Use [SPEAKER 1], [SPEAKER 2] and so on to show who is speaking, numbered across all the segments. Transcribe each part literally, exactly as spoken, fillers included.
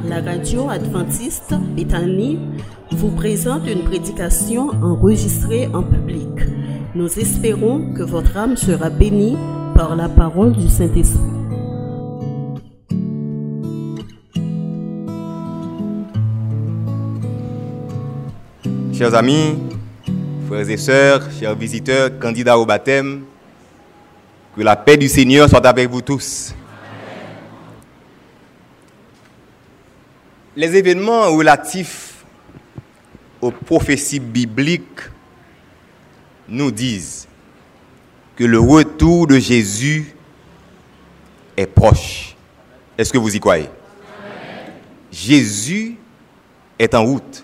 [SPEAKER 1] la radio adventiste Béthanie vous présente une prédication enregistrée en public. Nous espérons que votre âme sera bénie par la parole du Saint-Esprit.
[SPEAKER 2] Chers amis, frères et sœurs, chers visiteurs, candidats au baptême, que la paix du Seigneur soit avec vous tous. Les événements relatifs aux prophéties bibliques nous disent que le retour de Jésus est proche. Est-ce que vous y croyez? Amen. Jésus est en route.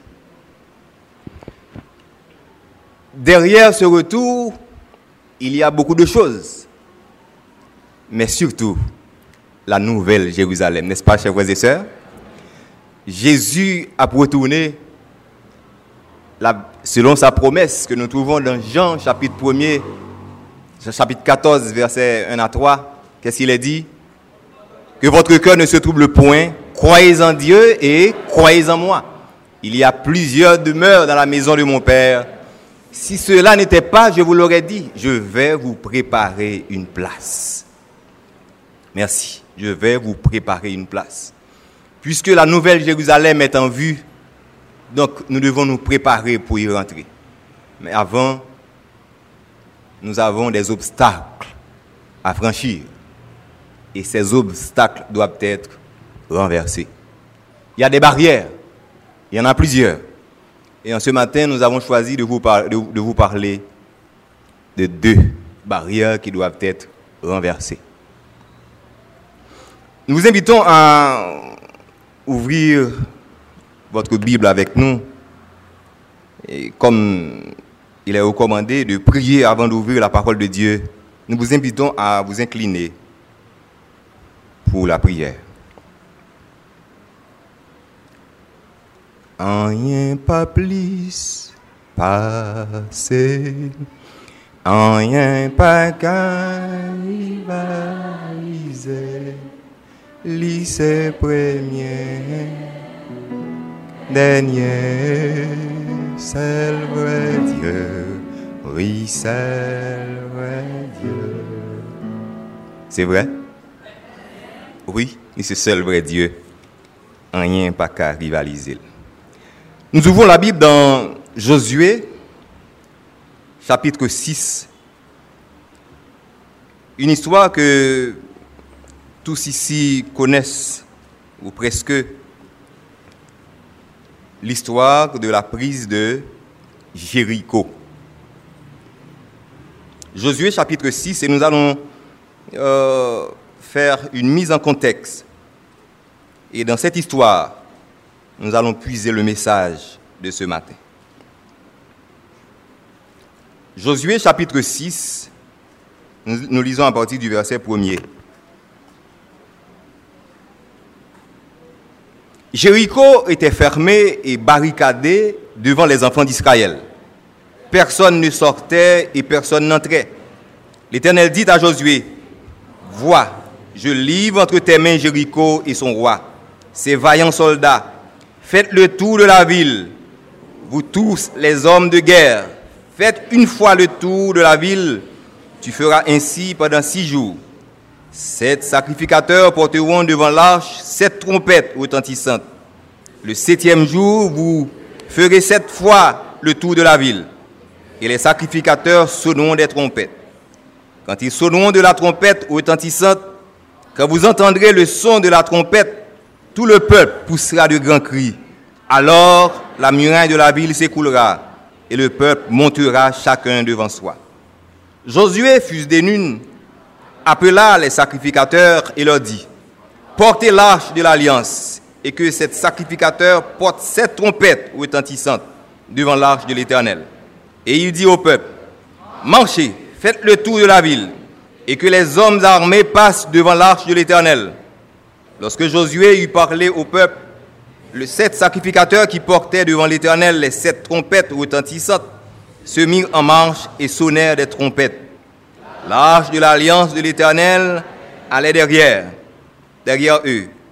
[SPEAKER 2] Derrière ce retour, il y a beaucoup de choses, mais surtout la nouvelle Jérusalem, n'est-ce pas, chers frères et sœurs? Jésus a retourné la, selon sa promesse que nous trouvons dans Jean chapitre premier, chapitre quatorze, versets un à trois. Qu'est-ce qu'il est dit? Que votre cœur ne se trouble point, croyez en Dieu et croyez en moi. Il y a plusieurs demeures dans la maison de mon Père. Si cela n'était pas, je vous l'aurais dit, je vais vous préparer une place. Merci, je vais vous préparer une place. Puisque la nouvelle Jérusalem est en vue, donc nous devons nous préparer pour y rentrer. Mais avant, nous avons des obstacles à franchir. Et ces obstacles doivent être renversés. Il y a des barrières, il y en a plusieurs. Et en ce matin, nous avons choisi de vous, par- de, de vous parler de deux barrières qui doivent être renversées. Nous vous invitons à ouvrir votre Bible avec nous. Et comme il est recommandé de prier avant d'ouvrir la parole de Dieu, nous vous invitons à vous incliner pour la prière. Rien pas plus passé, rien pas rivaliser, lycée premier, dernier, seul vrai Dieu, oui, seul vrai Dieu. C'est vrai? Oui, c'est seul vrai Dieu, rien pas qu'à rivaliser. Nous ouvrons la Bible dans Josué, chapitre six. Une histoire que tous ici connaissent, ou presque, l'histoire de la prise de Jéricho. Josué, chapitre six, et nous allons euh, faire une mise en contexte. Et dans cette histoire, nous allons puiser le message de ce matin. Josué chapitre six, nous, nous lisons à partir du verset premier. Jéricho était fermé et barricadé devant les enfants d'Israël. Personne ne sortait et personne n'entrait. L'Éternel dit à Josué, « Vois, je livre entre tes mains Jéricho et son roi, ses vaillants soldats. Faites le tour de la ville, vous tous les hommes de guerre. Faites une fois le tour de la ville. Tu feras ainsi pendant six jours. Sept sacrificateurs porteront devant l'arche sept trompettes retentissantes. Le septième jour, vous ferez sept fois le tour de la ville. Et les sacrificateurs sonneront des trompettes. Quand ils sonneront de la trompette retentissante, quand vous entendrez le son de la trompette, tout le peuple poussera de grands cris. Alors la muraille de la ville s'écoulera et le peuple montera chacun devant soi. Josué, fils de Nun, appela les sacrificateurs et leur dit, « Portez l'arche de l'alliance et que ces sacrificateurs portent sept trompettes retentissantes devant l'arche de l'Éternel. » Et il dit au peuple, « Marchez, faites le tour de la ville et que les hommes armés passent devant l'arche de l'Éternel. » Lorsque Josué eut parlé au peuple, les sept sacrificateurs qui portaient devant l'Éternel les sept trompettes retentissantes se mirent en marche et sonnèrent des trompettes. L'arche de l'alliance de l'Éternel allait derrière, derrière eux,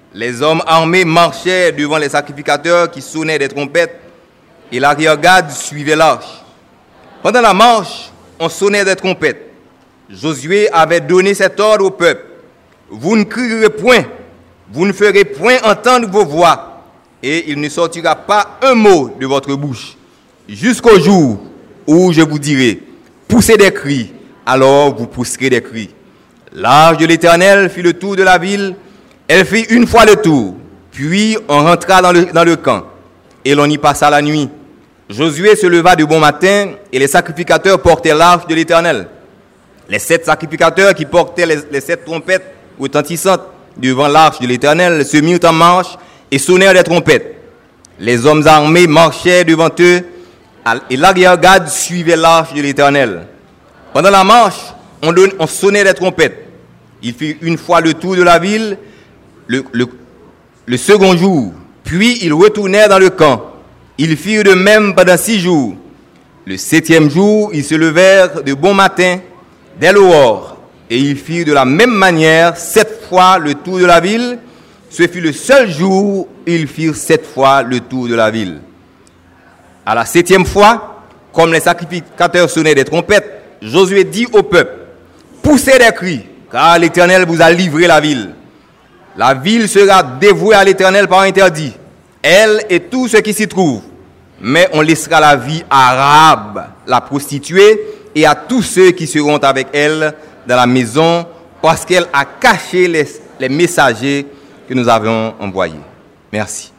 [SPEAKER 2] Les hommes armés marchaient devant les sacrificateurs qui sonnaient des trompettes et l'arrière-garde suivait l'arche. Pendant la marche, on sonnait des trompettes. Josué avait donné cet ordre au peuple. Vous ne crierez point, vous ne ferez point entendre vos voix, et il ne sortira pas un mot de votre bouche, jusqu'au jour où je vous dirai, poussez des cris, alors vous pousserez des cris. L'arche de l'Éternel fit le tour de la ville, elle fit une fois le tour, puis on rentra dans le, dans le camp, et l'on y passa la nuit. Josué se leva de bon matin, et les sacrificateurs portaient l'arche de l'Éternel. Les sept sacrificateurs qui portaient les, les sept trompettes retentissantes devant l'arche de l'Éternel se mirent en marche et sonnèrent des trompettes. Les hommes armés marchaient devant eux, et l'arrière-garde suivait l'arche de l'Éternel. Pendant la marche, on, donne, on sonnait des trompettes. Il fit une fois le tour de la ville, le, le, le second jour, puis ils retournèrent dans le camp. Ils firent de même pendant six jours. Le septième jour, ils se levèrent de bon matin, dès l'aurore, et ils firent de la même manière sept fois le tour de la ville. Ce fut le seul jour où ils firent sept fois le tour de la ville. À la septième fois, comme les sacrificateurs sonnaient des trompettes, Josué dit au peuple, poussez des cris, car l'Éternel vous a livré la ville. La ville sera dévouée à l'Éternel par interdit, elle et tout ce qui s'y trouve. Mais on laissera la vie à Rahab, la prostituée, et à tous ceux qui seront avec elle dans la maison, parce qu'elle a caché les, les messagers que nous avons envoyés. Merci.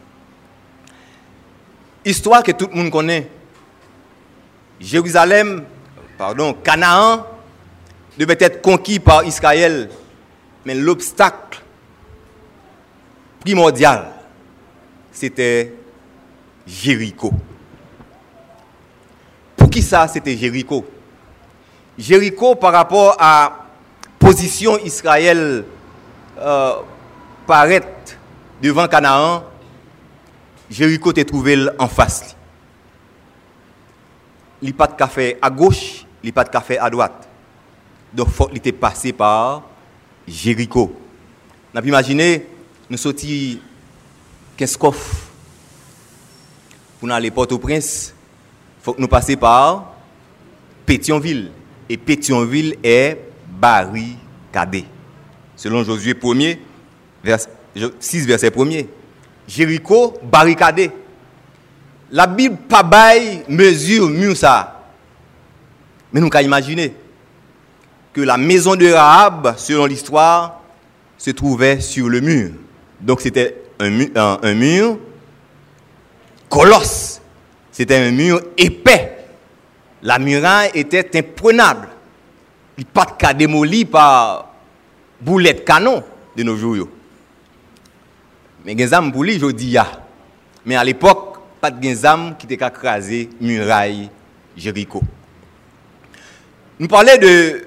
[SPEAKER 2] Histoire que tout le monde connaît. Jérusalem, pardon, Canaan, devait être conquis par Israël, mais l'obstacle primordial, c'était Jéricho. Pour qui ça, c'était Jéricho? Jéricho, par rapport à position Israël euh, paraît devant Canaan, Jéricho t'est trouvé en face. Il n'y a pas de café à gauche, il n'y a pas de café à droite. Donc, il était passé par Jéricho. On a pu imaginer, nous sortis Kenskoff pour aller à Port-au-Prince, il faut que nous passions par Pétionville. Et Pétionville est barricadé. Selon Josué premier, vers, six, verset premier. Jéricho, barricadé. La Bible pas bail mesure mieux ça. Mais nous pouvons imaginer que la maison de Rahab, selon l'histoire, se trouvait sur le mur. Donc c'était un mur, un, un mur colosse. C'était un mur épais. La muraille était imprenable. Il n'y a pas de cas démoli par boulet de canon de nos jours. Mais il y a des âmes pour lui, je dis ya. Mais à l'époque, pas de âmes qui étaient crasé muraille Jéricho. Nous parlons de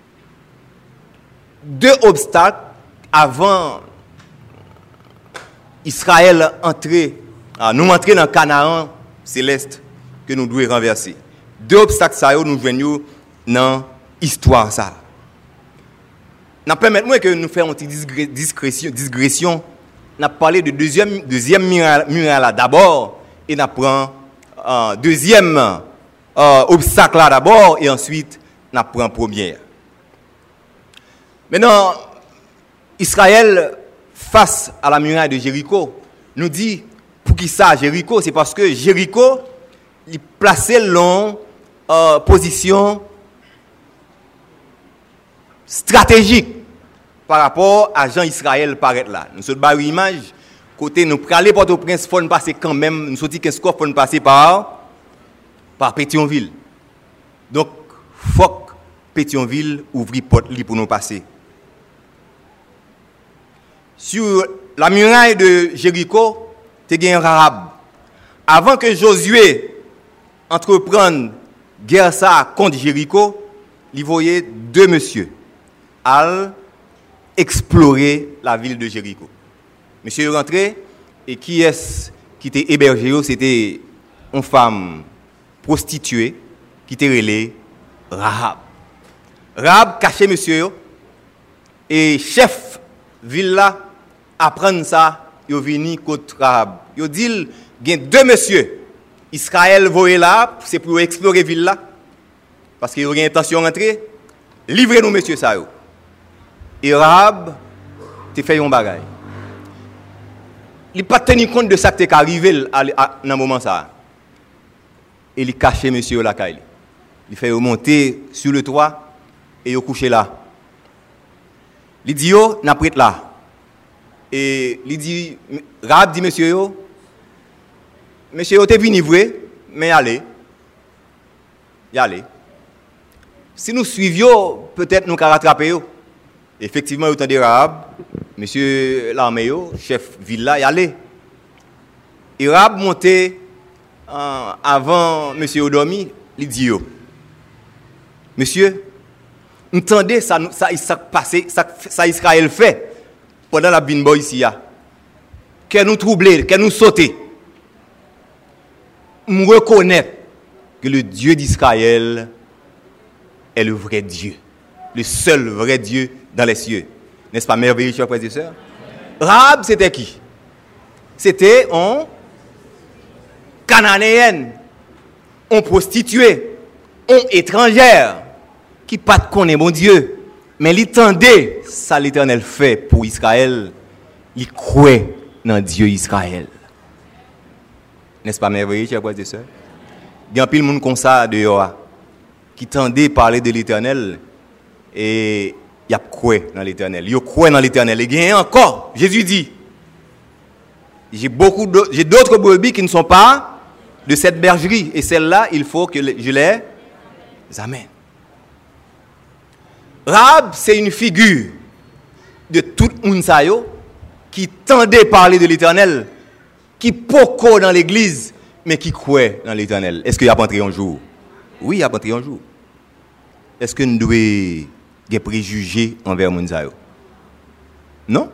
[SPEAKER 2] deux obstacles avant Israël entrer, nous entrer dans Canaan céleste que nous devons renverser. Deux obstacles, ça, nous joignons dans l'histoire. Ça. Nous permettons que nous fassions une discrétion. discrétion. Nous avons parlé de deuxième, deuxième muraille là d'abord, et nous prenons un deuxième euh, obstacle là d'abord, et ensuite nous prenons première. Maintenant, Israël, face à la muraille de Jéricho, nous dit, pour qui ça, Jéricho? C'est parce que Jéricho, il plaçait long euh, position stratégique par rapport à Jean-Israël paraître là. Nous sommes une image, côté nous aller Port-au-Prince, il faut nous passer quand même, nous sommes qu'est-ce qu'on faut nous passer par, par Pétionville. Donc, il faut que Pétionville ouvre porte pour nous passer. Sur la muraille de Jéricho, il y a un Rahab. Avant que Josué entreprenne guerre ça contre Jéricho, il voyait deux messieurs à explorer la ville de Jéricho. Monsieur est rentré, et qui est-ce qui était hébergé? C'était une femme prostituée qui était relée Rahab. Rahab cachait monsieur, et chef ville là, apprendre ça, yo vini contre Rahab. Yo dit il y a deux messieurs. Israël voye là, c'est pour explorer ville là. Parce qu'il y a intention d'entrer. Livrez-nous messieurs ça yo. Et Rahab te fait un bagage. Il pas tenu compte de ça qui est arrivé dans le moment ça. Et il cache monsieur la caille. Il fait monter sur le toit et il couché là. Il dit yo n'a prête là. Et il dit Rahab dit monsieur yo monsieur yo t'es venu vrai mais allez. Y allez. Si nous suivions peut-être nous ca rattraper yo. Effectivement autant de Rahab monsieur l'armée chef villa y allait. Et Rahab monté euh, avant monsieur Odomi, il dit yo. Monsieur, entendez ça ça ça passé ça ça Israël fait pendant la binbo ici ya. Que nous troubler, que nous sauter. Nous reconnaître que le Dieu d'Israël est le vrai Dieu, le seul vrai Dieu dans les cieux. N'est-ce pas merveilleux, chers frères et sœurs? Rahab, c'était qui? C'était un cananéenne, un prostituée, un étrangère, qui pas connaît mon Dieu, mais il tendait ça l'Éternel fait pour Israël, il croit dans Dieu Israël. N'est-ce pas merveilleux, chers frères et sœurs? Il y a pile monde comme ça dehors qui tendait parler de l'Éternel et il y a croit dans l'Éternel. Il croit dans l'Éternel. Et il y a encore, Jésus dit, j'ai beaucoup d'autres, j'ai d'autres brebis qui ne sont pas de cette bergerie. Et celle-là, il faut que je les amène. Rahab, c'est une figure de tout le monde qui tendait parler de l'Éternel, qui poco dans l'église, mais qui croit dans l'Éternel. Est-ce qu'il y a pas entré un jour? Oui, il y a pas entré un jour. Est-ce que nous devons des préjugés envers Mounzayo? Non.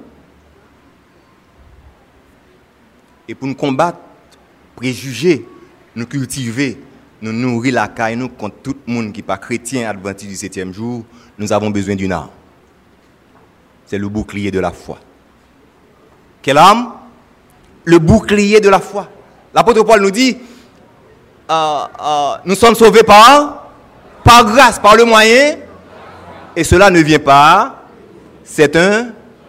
[SPEAKER 2] Et pour nous combattre, préjugés, nous cultiver, nous nourrir la caille, nous contre tout le monde qui n'est pas chrétien adventiste du septième jour, nous avons besoin d'une arme. C'est le bouclier de la foi. Quelle arme? Le bouclier de la foi. L'apôtre Paul nous dit, euh, euh, nous sommes sauvés par, par grâce, par le moyen. Et cela ne vient pas, c'est un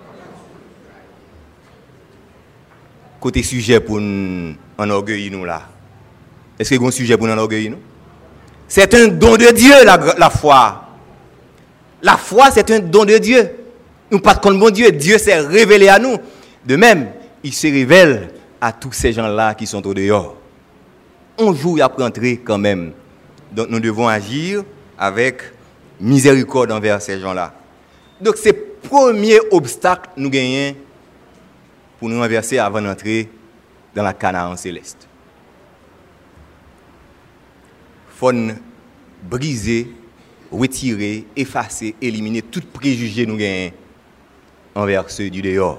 [SPEAKER 2] côté sujet pour nous enorgueillir nous là. Est-ce qu'il y a un sujet pour nous enorgueillir nous? C'est un don de Dieu la, la foi. La foi c'est un don de Dieu. Nous pas contre bon Dieu, Dieu s'est révélé à nous. De même, il se révèle à tous ces gens-là qui sont au dehors. Un jour il a rentré quand même. Donc nous devons agir avec miséricorde envers ces gens-là. Donc c'est le premier obstacle que nous gagnons pour nous renverser avant d'entrer dans la Canaan céleste. Il faut briser, retirer, effacer, éliminer tout préjugé que nous gagnons envers ceux du dehors.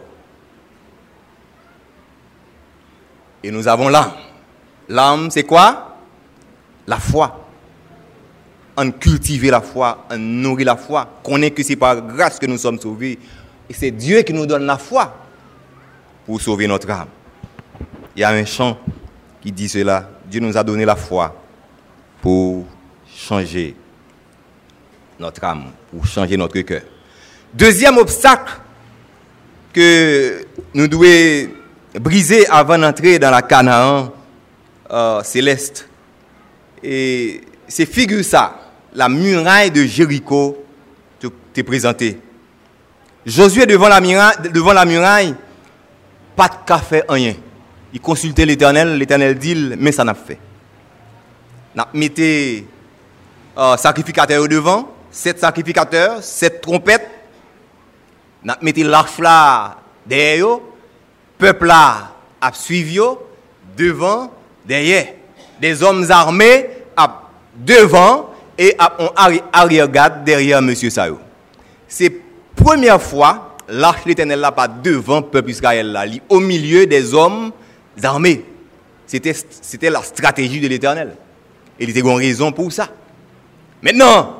[SPEAKER 2] Et nous avons l'âme. L'âme, c'est quoi? La foi. On cultive la foi, on nourrit la foi, connaît que c'est par grâce que nous sommes sauvés. Et c'est Dieu qui nous donne la foi pour sauver notre âme. Il y a un chant qui dit cela. Dieu nous a donné la foi pour changer notre âme, pour changer notre cœur. Deuxième obstacle que nous devons briser avant d'entrer dans la Canaan euh, céleste. Et c'est figure ça. La muraille de Jéricho t'est présentée. Josué devant la muraille, devant la muraille, pas de café, rien. Il consultait l'Éternel, l'Éternel dit, mais ça n'a pas fait. N'a mettez euh, sacrificateur devant, sept sacrificateurs, sept trompettes. N'a mettez l'arche là derrière eux, peuple là a suivi devant, derrière. Des hommes armés à devant et on arrière-garde derrière monsieur Sayo. C'est la première fois l'arche de l'Éternel là pas devant le peuple Israël là, au milieu des hommes armés. C'était c'était la stratégie de l'Éternel. Et il était une raison pour ça. Maintenant,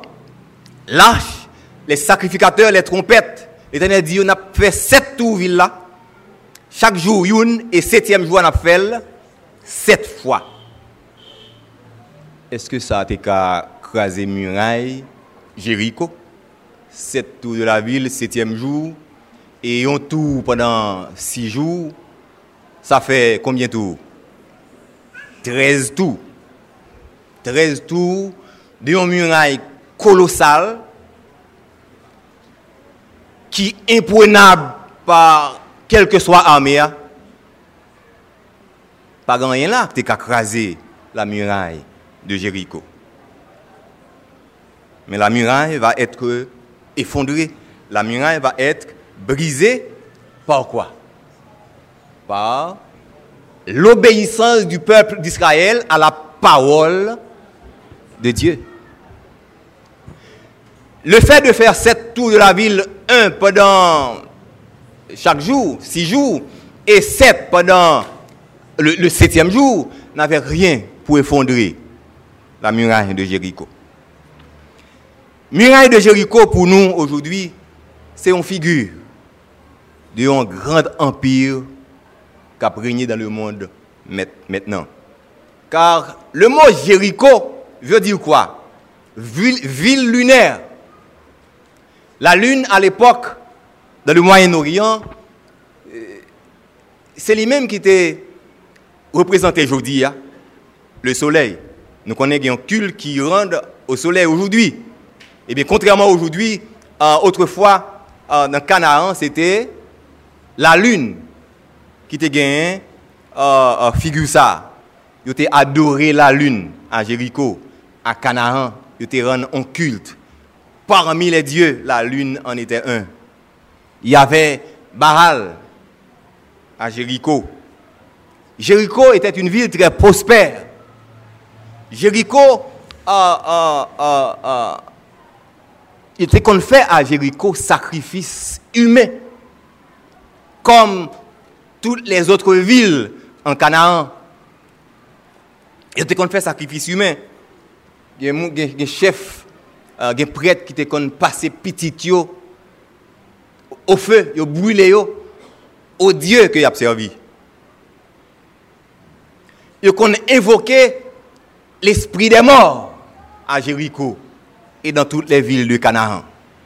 [SPEAKER 2] l'arche, les sacrificateurs, les trompettes, l'Éternel dit on a fait sept tours ville là Chaque jour, une et septième jour, on a fait sept fois. Est-ce que ça a été qu'à craser muraille, Jéricho? Sept tours de la ville, septième jour, et on tour pendant six jours, ça fait combien de tours? Treize tours. Treize tours d'une muraille colossale qui est imprenable par quelle que soit l'armée. Pas grand rien là, tu as crasé la muraille de Jéricho. Mais la muraille va être effondrée. La muraille va être brisée par quoi? Par l'obéissance du peuple d'Israël à la parole de Dieu. Le fait de faire sept tours de la ville, un pendant chaque jour, six jours, et sept pendant le, le septième jour, n'avait rien pour effondrer la muraille de Jéricho. Muraille de Jéricho, pour nous, aujourd'hui, c'est une figure d'un grand empire qui a régné dans le monde maintenant. Car le mot Jéricho veut dire quoi? Ville, ville lunaire. La lune, à l'époque, dans le Moyen-Orient, c'est lui-même qui était représenté aujourd'hui, hein? Le soleil. Nous connaissons un culte qui rend au soleil aujourd'hui. Et bien, contrairement à aujourd'hui, euh, autrefois, euh, dans Canaan, c'était la lune qui était gagnée, euh, euh, figure ça. Ils étaient adoré la lune à Jéricho, à Canaan. Ils étaient rendu un culte. Parmi les dieux, la lune en était un. Il y avait Baal à Jéricho. Jéricho était une ville très prospère. Jéricho, euh, euh, euh, euh, il était qu'on fait à Jéricho sacrifice humain, comme toutes les autres villes en Canaan. Il était qu'on fait sacrifice humain. Il y a des chefs, des prêtres qui étaient qu'on passer petit yo au feu, yo brûlé yo au Dieu que y a servi. Ils qu'on invoqué l'esprit des morts à Jéricho et dans toutes les villes de Canaan.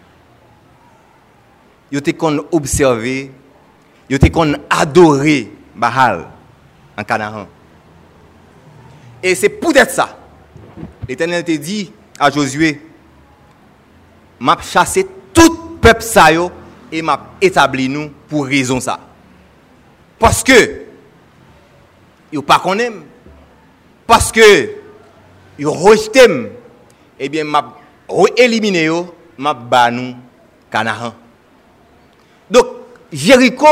[SPEAKER 2] Ils étaient qu'on observé, ils étaient qu'on adoré Baal en Canaan. Et c'est peut-être ça. L'Éternel te dit à Josué, m'a chassé tout peuple ça yo et m'a établi nous pour raison ça. Parce que yo pas connaît, parce que yo rejeté, eh bien m'a éliminé yo, m'a ba nous Canaan. Donc Jéricho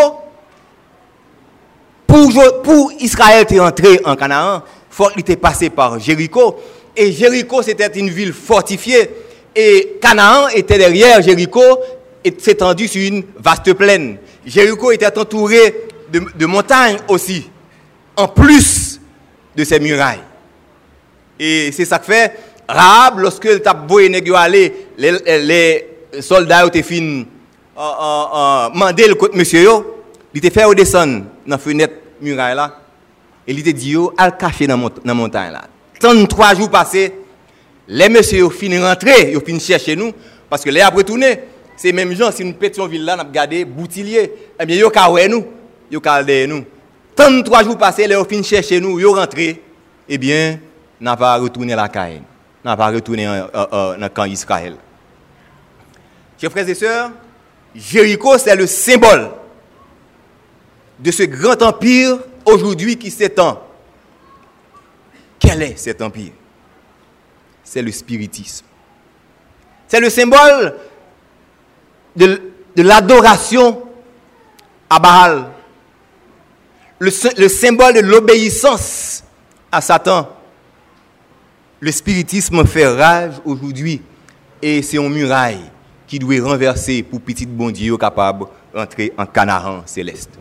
[SPEAKER 2] pour pour Israël est entré en Canaan, faut qu'il était passé par Jéricho. Et Jéricho, c'était une ville fortifiée. Et Canaan était derrière Jéricho et s'étendue sur une vaste plaine. Jéricho était entouré de, de montagnes aussi, en plus de ces murailles. Et c'est ça que fait Rahab, lorsque le taboué n'est aller, les, les soldats ont fait demander le côté monsieur, il était fait redescendre dans la fenêtre muraille là. Et il était dit, al caché dans la montagne là. trente-trois jours passés, les messieurs ont fini rentrer, ils ont fini chercher nous, parce que les après tourner, c'est même gens, si nous pétions ville là, nous avons gardé boutillier, eh bien, ils ont carré nous, ils ont carré nous. trente-trois jours passés, les ont fini chercher nous, ils ont rentré, eh bien, n'a pas retourné la caille, n'a pas retourné dans le camp Israël. Chers frères et sœurs, Jéricho, c'est le symbole de ce grand empire aujourd'hui qui s'étend. Quel est cet empire? C'est le spiritisme. C'est le symbole de, de l'adoration à Baal. Le, le symbole de l'obéissance à Satan. Le spiritisme fait rage aujourd'hui et c'est une muraille qui doit renverser pour petit bon Dieu capable d'entrer en Canaan céleste.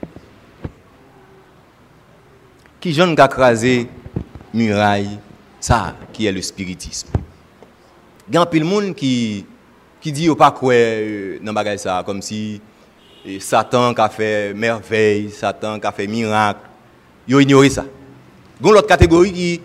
[SPEAKER 2] Qui j'en a crasé muraille, ça qui est le spiritisme. Il y a un peu de monde qui qui dit au pas quoi dans bagage ça comme si et Satan qui a fait merveille, Satan qui a fait miracle. Ils ont ignoré ça. Il y a l'autre catégorie qui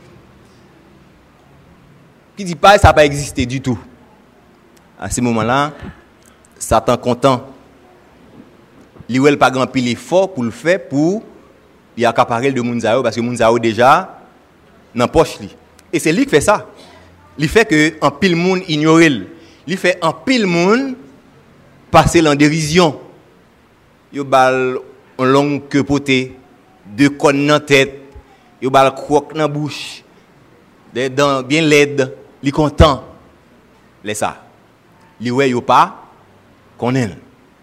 [SPEAKER 2] qui dit pas ça n'a pas existé du tout. À ce moment-là, Satan content. Il n'a pas grand pile effort pour le faire pour y accaparer de Mounzao parce que Mounzao déjà dans poche li. Et c'est lui qui fait ça. Il fait que en pile monde ignore. Il fait en pile monde passer en dérision. Yo bal un long queue potée, deux connes dans tête, yo bal croque dans bouche, des dents bien laides, li content. Laisse ça. Li ouais yo pas connaît.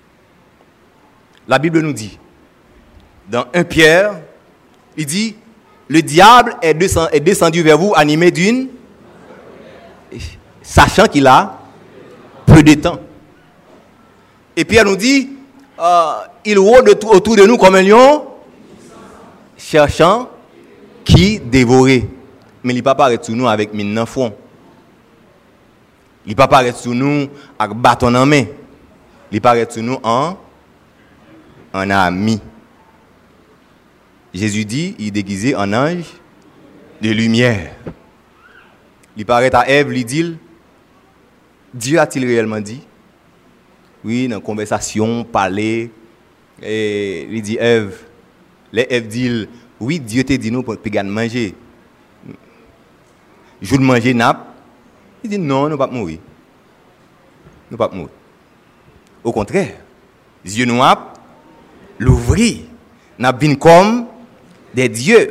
[SPEAKER 2] La Bible nous dit dans un Pierre, il dit le diable est descendu, est descendu vers vous animé d'une sachant qu'il a peu de temps. Et Pierre nous dit euh, il rôde autour de nous comme un lion cherchant qui dévorer. Mais il ne peut pas paraître sur nous avec mine dans le front. Il ne peut pas paraître sur nous avec bâton en main. Il paraît sur nous en, en ami. Jésus dit, il est déguisé en ange de lumière. Il paraît à Ève, il dit, Dieu a-t-il réellement dit? Oui, dans la conversation, parler, et il dit, Ève, les Ève dit, oui, Dieu t'a dit nous pour manger. Je veux manger nappe. Il dit, non, nous ne pouvons pas mourir. Nous ne pouvons pas mourir. Au contraire, Dieu nous a l'ouvrir. Nous avons comme des dieux.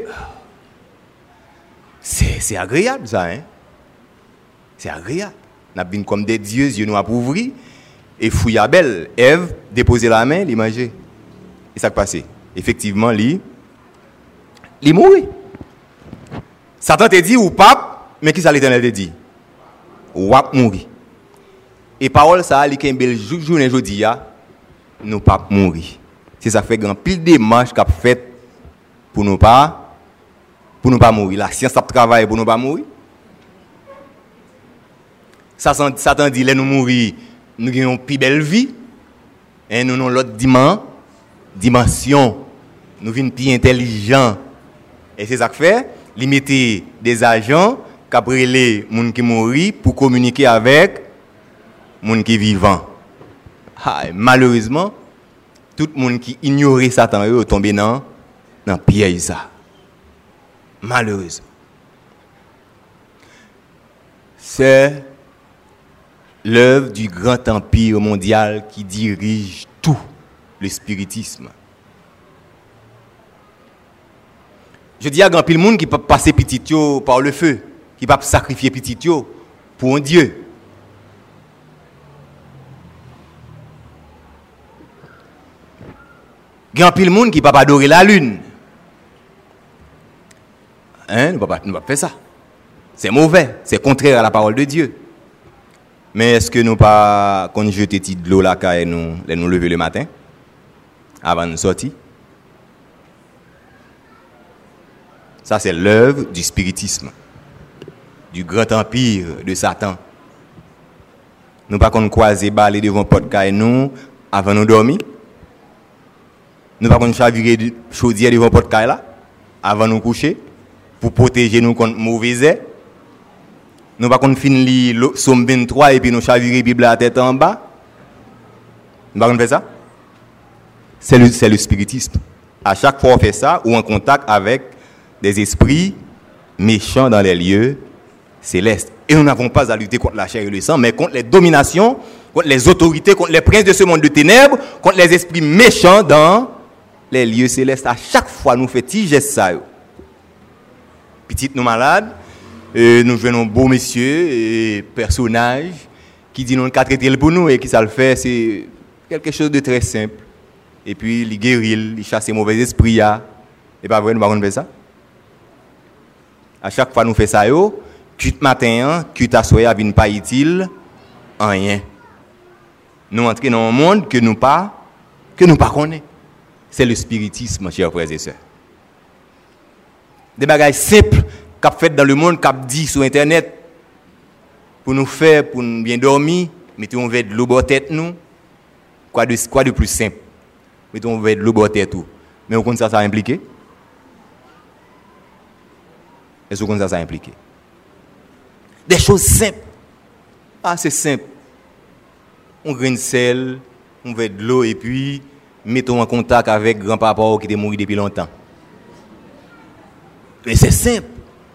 [SPEAKER 2] C'est, c'est agréable ça, hein? C'est agréable. Nous avons comme des dieux, Dieu nous a ouvert. Et Fouillabel, Ève, déposer la main, il manger. Et ça qui passe. Effectivement, il il mourit. Satan te dit ou pape, mais qui ça l'Éternel te dit? Ou ap mourir. Et parole ça, li ken bel journée jodi ya, nous pas mourir. C'est ça fait grand pile démarche qu'a fait pour nous pas pour nous pas mourir. La science a travaillé pour nous pas mourir. Satan Satan dit les nous mourir, nous gagnons une plus belle vie. Et nous avons l'autre dimension. Nous venons plus intelligents. Et c'est ça que fait, limiter des agents qui brûlent les gens qui mourent pour communiquer avec les gens qui vivent. Ah, malheureusement, tout le monde qui ignore Satan est tombé dans le piège. Malheureusement. C'est l'œuvre du grand empire mondial qui dirige tout le spiritisme. Je dis à grand pile monde qui peut passer petit yo par le feu, qui peut sacrifier petit yo pour un Dieu. Grand pile monde qui peut pas adorer la lune. Hein, nous ne pouvons pas faire ça. C'est mauvais, c'est contraire à la parole de Dieu. Mais est-ce que nous pas qu'on jette de l'eau là quand nous nous lever le matin avant de sortir? Ça, c'est l'œuvre du spiritisme, du grand empire de Satan. Nous pas qu'on croiser baler devant porte caille nous avant de nous dormir. Nous pas qu'on chavirer chaudière devant porte caille là avant de nous coucher pour protéger nous contre mauvais air. Nous pas qu'on finir lire Somme vingt-trois et puis nous chavirer Bible à tête en bas. Nous pas qu'on faire ça. C'est le c'est le spiritisme. À chaque fois on fait ça ou en contact avec des esprits méchants dans les lieux célestes. Et nous n'avons pas à lutter contre la chair et le sang, mais contre les dominations, contre les autorités, contre les princes de ce monde de ténèbres, contre les esprits méchants dans les lieux célestes. À chaque fois, nous faisons petit geste ça. Petite nous malades, euh, nous venons un beau monsieur, et personnage, qui dit non, qu'à traiter pour nous, et qui ça le fait, c'est quelque chose de très simple. Et puis, il guérit, il chasse les mauvais esprits. Et pas vrai, nous ne pouvons pas faire ça. À chaque fois nous faisons ça, yo, cut matin, cut à soya, vient pas utile, rien. Nous entrons dans un monde que nous pas, que nous pas connaissons. C'est le spiritisme, chers frères et sœurs. Des bagages simples qu'a fait dans le monde, qu'a dit sur internet, pour nous faire, pour nous bien dormir, mettons un verre de l'eau dans tête nous. Quoi de, quoi de plus simple? mettons de l'eau botte et tout. Mais au compte ça ça impliqué? Est-ce que ça ça impliqué? Des choses simples. Ah, c'est simple. On grain de sel, on met de l'eau et puis mettons en contact avec grand-papa qui est mort depuis longtemps. Mais c'est simple.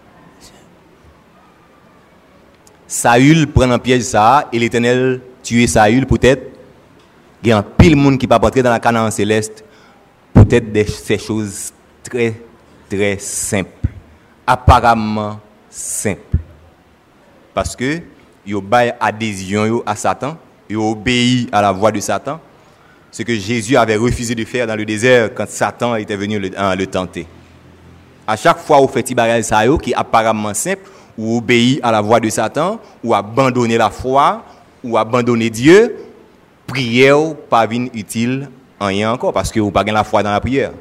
[SPEAKER 2] Saül prend un piège ça et l'Éternel tue Saül peut-être. Il y a un pile monde qui va rentrer dans la Canaan céleste. Peut-être des ces choses très très simples. Apparemment simples. Parce que ils ont bail adhésion à Satan, ils ont obéi à la voix de Satan. Ce que Jésus avait refusé de faire dans le désert quand Satan était venu le, hein, le tenter. À chaque fois où vous faites des choses qui est apparemment simple, ou obéir à la voix de Satan, ou abandonner la foi, ou abandonner Dieu, prière pas vient utile en rien encore, parce que vous n'avez pas la foi dans la prière.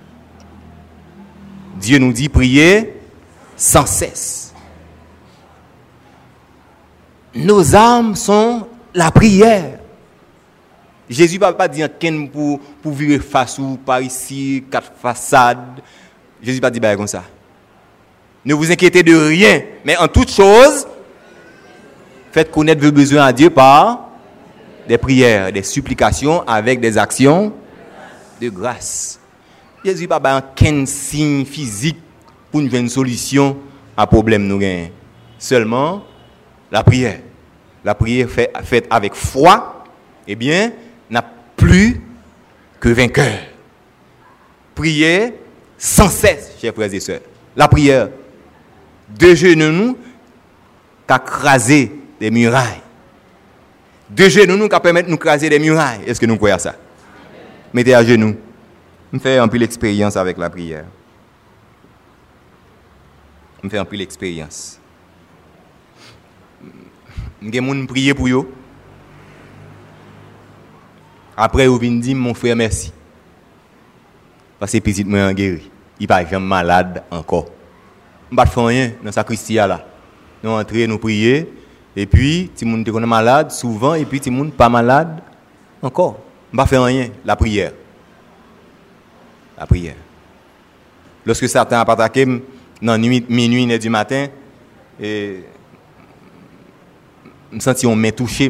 [SPEAKER 2] Dieu nous dit prier sans cesse. Nos âmes sont la prière. Jésus ne va pas dire qu'un pour, pour vivre face ou par ici, quatre façades. Jésus ne va pas dire comme ça. Ne vous inquiétez de rien, mais en toute chose, faites connaître vos besoins à Dieu par des prières, des supplications avec des actions de grâce. Jésus ne va pas dire aucun signe physique pour nous donner une solution à problème nous gagnons. Seulement la prière. La prière fait, faite avec foi, eh bien, n'a plus que vainqueur. Prier sans cesse, chers frères et sœurs. La prière de genoux qui craser des murailles. De genoux qui permettent de nous craser des murailles. Est-ce que nous croyons ça? Mettez à genoux. On fait un peu l'expérience avec la prière. On fait un peu l'expérience. Je vais prier pour vous. Après, vous venez dire, mon frère, merci. Parce que petit, moi, guéri. Il n'est pas jamais malade encore. On ne va pas faire rien dans sa Christia là. Nous entrons, nous prions. Et puis, si on est malade, souvent, et puis si on n'est pas malade, encore. On ne va pas faire rien. La prière. La prière. Lorsque Satan a attaqué, dans nuit, minuit, une heure du matin, et je me sens on m'a touché.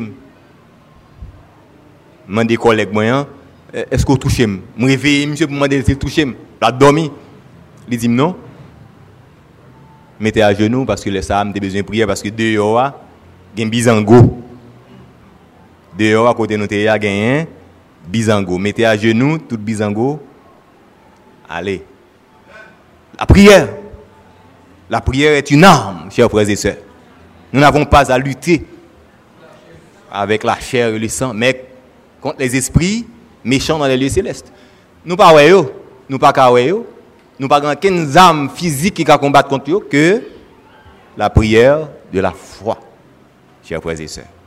[SPEAKER 2] Je demande des collègues, est-ce qu'on touche? Je me réveille, monsieur, pour me demander si touché. Je dormi. Il dit non. Mettez à genoux parce que les femmes ont besoin de prier parce que dehors, il y a un bizango. Dehors, à côté de nous, il y a un bizango. Mettez à genoux, tout bizango. Allez. La prière. La prière est une arme, chers frères et sœurs. Nous n'avons pas à lutter avec la chair et le sang, mais contre les esprits méchants dans les lieux célestes. Nous pas ouais yo, nous pas ka ouais yo, nous pas aucune âme physique qui va combattre contre eux que la prière de la foi, chers frères et sœurs.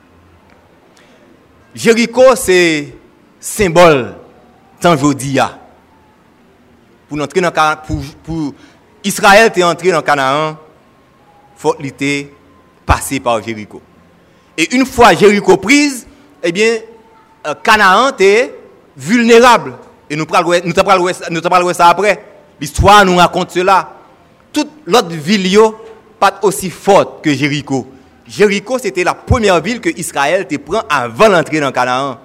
[SPEAKER 2] Jéricho c'est symbole tant jodi a. Pour entrer dans pour, pour Israël est entré dans Canaan, faut l'été passer par Jéricho. Et une fois Jéricho prise, eh bien Canaan est vulnérable. Et nous parlons nous parlons nous parlons ça après. L'histoire nous raconte cela. Toute l'autre ville yo pas aussi forte que Jéricho. Jéricho c'était la première ville que Israël te prend avant d'entrer dans Canaan.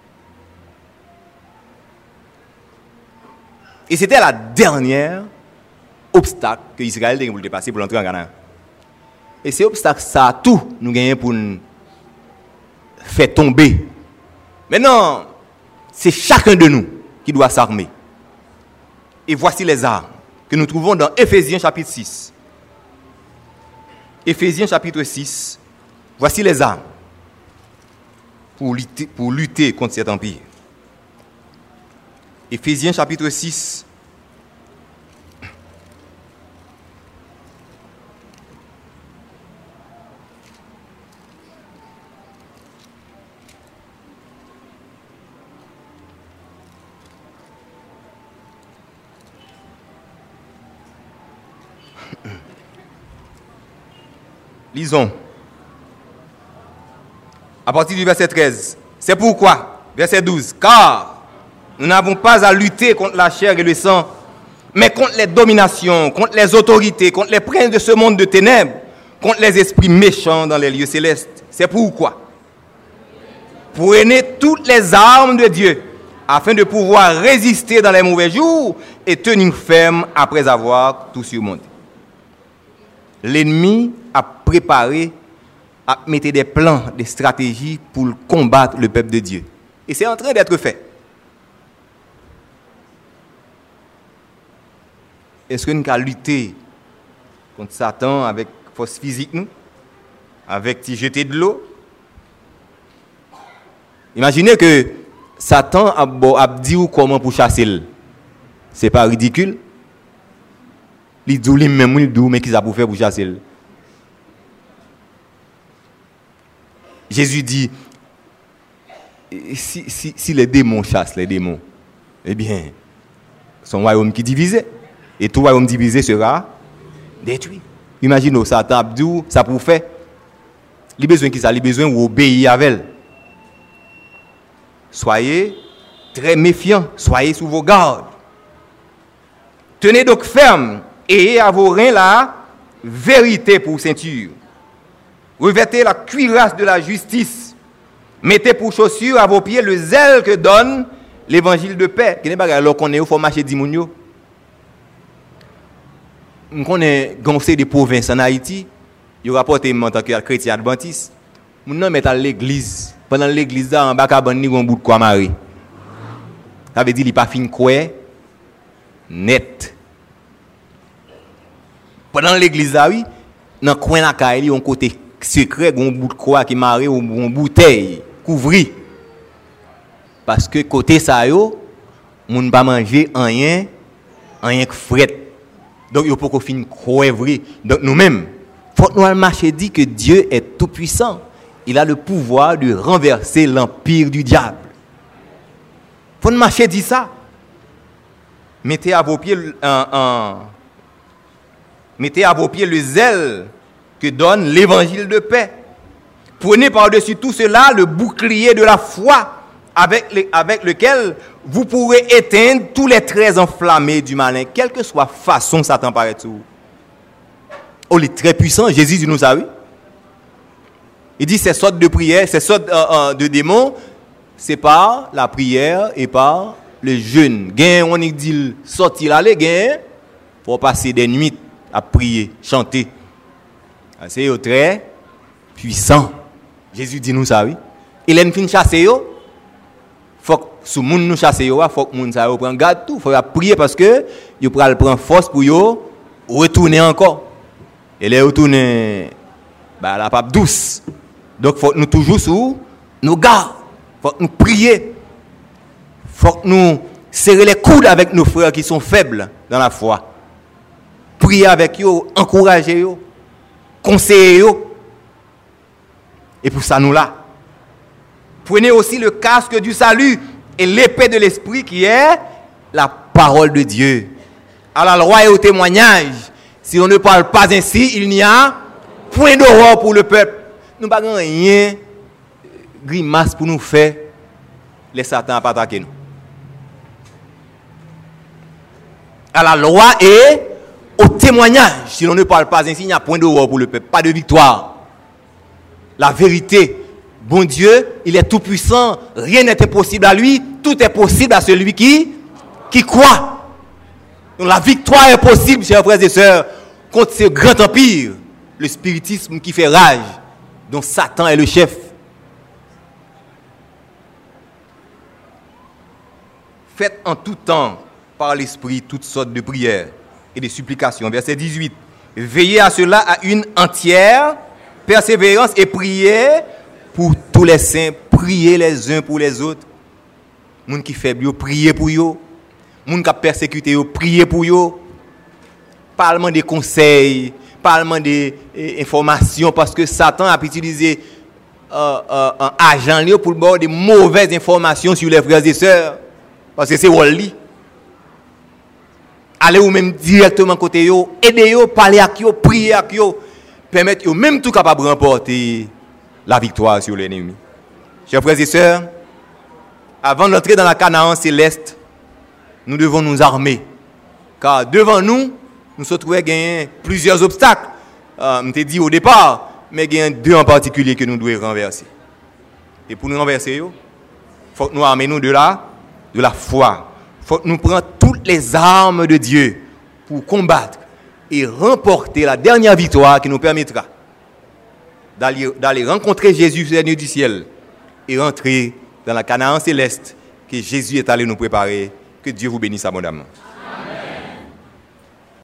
[SPEAKER 2] Et c'était la dernière obstacle que Israël a voulu passer pour l'entrer en Canaan. Et ces obstacles, ça tout nous gagnons pour nous faire tomber. Maintenant, c'est chacun de nous qui doit s'armer. Et voici les armes que nous trouvons dans Éphésiens chapitre six. Éphésiens chapitre six. Voici les armes pour lutter, pour lutter contre cet empire. Éphésiens chapitre six. Lisons. À partir du verset treize. C'est pourquoi, verset douze, car Nous n'avons pas à lutter contre la chair et le sang, mais contre les dominations, contre les autorités, contre les princes de ce monde de ténèbres, contre les esprits méchants dans les lieux célestes. C'est pourquoi prenez toutes les armes de Dieu afin de pouvoir résister dans les mauvais jours et tenir ferme après avoir tout surmonté. L'ennemi a préparé, a mis des plans, des stratégies pour combattre le peuple de Dieu. Et c'est en train d'être fait. Est-ce que nous avons lutté contre Satan avec force physique, nous, avec t'y jeter de l'eau? Imaginez que Satan a, a dit ou comment pour chasser. C'est pas ridicule. Il dit lui-même, il dit mais qui ça pour faire pour chasser. Jésus dit si, si, si les démons chassent les démons, eh bien, son royaume qui est divisé. Et tout royaume divisé sera détruit. Imaginez, Satan a dit ça pour faire. Il a besoin qui ça, il a besoin d'obéir avec elle. Soyez très méfiants, soyez sous vos gardes. Tenez donc ferme et ayez à vos reins la vérité pour ceinture. Revêtez la cuirasse de la justice. Mettez pour chaussure à vos pieds le zèle que donne l'évangile de paix. Qui n'est pas alors qu'on est au faut marcher dimounio. On est gonflé des provinces en Haïti. Il rapporte en tant que chrétien adventiste. Mon nom est à l'église. Pendant l'église là en bas cabane ni un bout de quoi marrer. Ça veut dire il pas fin quoi net. Pendant l'église là oui, dans coin la caille, il y a un côté secret, un bout de croix qui marre ou une bouteille couvri. Parce que côté ça yo, moun pas manger rien, rien que fret. Donc il faut qu'on fin croire vrai. Donc nous-mêmes, faut nous marcher dit que Dieu est tout puissant. Il a le pouvoir de renverser l'empire du diable. Faut nous marcher dit ça. Mettez à vos pieds un, un mettez à vos pieds le zèle que donne l'évangile de paix. Prenez par-dessus tout cela le bouclier de la foi avec, les, avec lequel vous pourrez éteindre tous les traits enflammés du malin, quelle que soit façon Satan paraît sur vous. Oh, il est très puissant, Jésus dit nous ça oui. Il dit ces sortes de prières, ces sortes euh, euh, de démons, c'est par la prière et par le jeûne. Gain, on dit sortir aller, gain, pour passer des nuits à prier, chanter. C'est très puissant. Jésus dit nous ça oui. Il a fin chasser yo. Faut que sous moun nous chasser yo, faut que moun ça yo prend garde tout, faut prier parce que yo pral prend force pour yo retourner encore. Et les retourner bah la pape douce. Donc faut que nous toujours sous nos gardes. Faut que nous prier. Faut que nous serrer les coudes avec nos frères qui sont faibles dans la foi. Prier avec eux, encourager eux, conseiller eux. Et pour ça nous là. Prenez aussi le casque du salut et l'épée de l'esprit qui est la parole de Dieu. À la loi et au témoignage, si on ne parle pas ainsi, il n'y a point d'horreur pour le peuple. Nous n'avons rien grimace pour nous faire les satans à attaquer nous. À la loi et au témoignage, si l'on ne parle pas ainsi, il n'y a point d'horreur pour le peuple, pas de victoire. La vérité, bon Dieu, il est tout puissant, rien n'est impossible à lui, tout est possible à celui qui, qui croit. Donc la victoire est possible, chers frères et sœurs, contre ce grand empire, le spiritisme qui fait rage, dont Satan est le chef. Faites en tout temps, par l'esprit, toutes sortes de prières et de supplications. Verset dix-huit. Veillez à cela à une entière persévérance et priez pour tous les saints, priez les uns pour les autres. Moun qui faible, priez pour eux. Moun qui persécuté, priez pour eux. Parlement des conseils, parlement des eh, informations, parce que Satan a utilisé euh, euh, un agent pour avoir des mauvaises informations sur les frères et sœurs. Parce que c'est Wally. Allez ou même directement côté eux, aidez eux, parlez avec eux, priez avec eux, permettez eux même tout capable de remporter la victoire sur l'ennemi. Chers frères et sœurs, avant d'entrer dans la Canaan céleste, nous devons nous armer. Car devant nous, nous se trouvons gagner plusieurs obstacles. Euh, je t'ai dit au départ, mais il y a deux en particulier que nous devons renverser. Et pour nous renverser, il faut que nous armer nous de la, de la foi. Il faut que nous prenions toutes les armes de Dieu pour combattre et remporter la dernière victoire qui nous permettra d'aller, d'aller rencontrer Jésus, Seigneur du ciel, et rentrer dans la Canaan céleste que Jésus est allé nous préparer. Que Dieu vous bénisse abondamment.